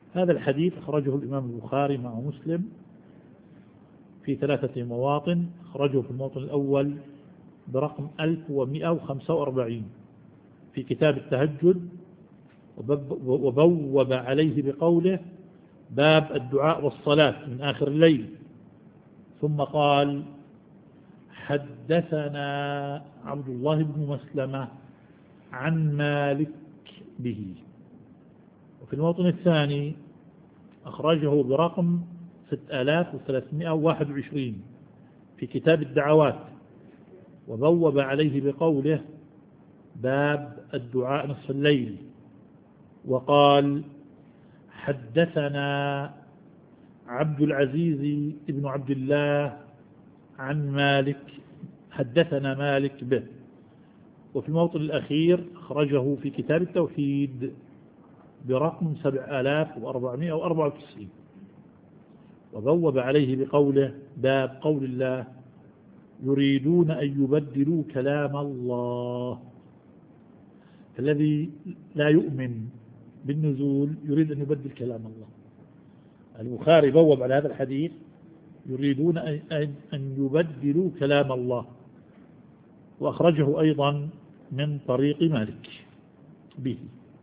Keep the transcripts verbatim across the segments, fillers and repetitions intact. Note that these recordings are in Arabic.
هذا الحديث أخرجه الإمام البخاري مع مسلم في ثلاثة مواطن. أخرجه في الموطن الأول برقم ألف ومئة وخمسة وأربعين في كتاب التهجد، وبوب عليه بقوله: باب الدعاء والصلاة من آخر الليل. ثم قال: حدثنا عبد الله بن مسلمة عن مالك به. وفي الموطن الثاني أخرجه برقم ستة آلاف وثلاثمئة وواحد وعشرين في كتاب الدعوات، وبوب عليه بقوله: باب الدعاء نصف الليل. وقال: حدثنا عبد العزيز بن عبد الله عن مالك، حدثنا مالك به. وفي الموطن الأخير أخرجه في كتاب التوحيد برقم سبع آلاف وأربعمئة وأربعة وتسعين، وبوب عليه بقوله: باب قول الله: يريدون أن يبدلوا كلام الله. الذي لا يؤمن بالنزول يريد أن يبدل كلام الله. البخاري بوب على هذا الحديث: يريدون أن يبدلوا كلام الله. وأخرجه أيضا من طريق مالك به.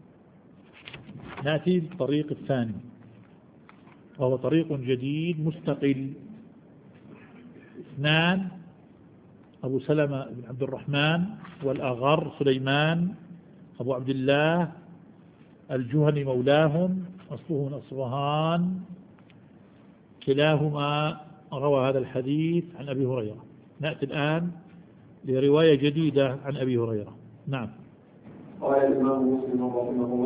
نأتي بالطريق الثاني، وهو طريق جديد مستقل. اثنان: أبو سلمة بن عبد الرحمن، والأغر سليمان أبو عبد الله الجهني مولاهم، أصله من أصفهان، كلاهما روى هذا الحديث عن أبي هريرة. نأتي الآن لرواية جديدة عن أبي هريرة. نعم. قال الإمام مسلم رحمه الله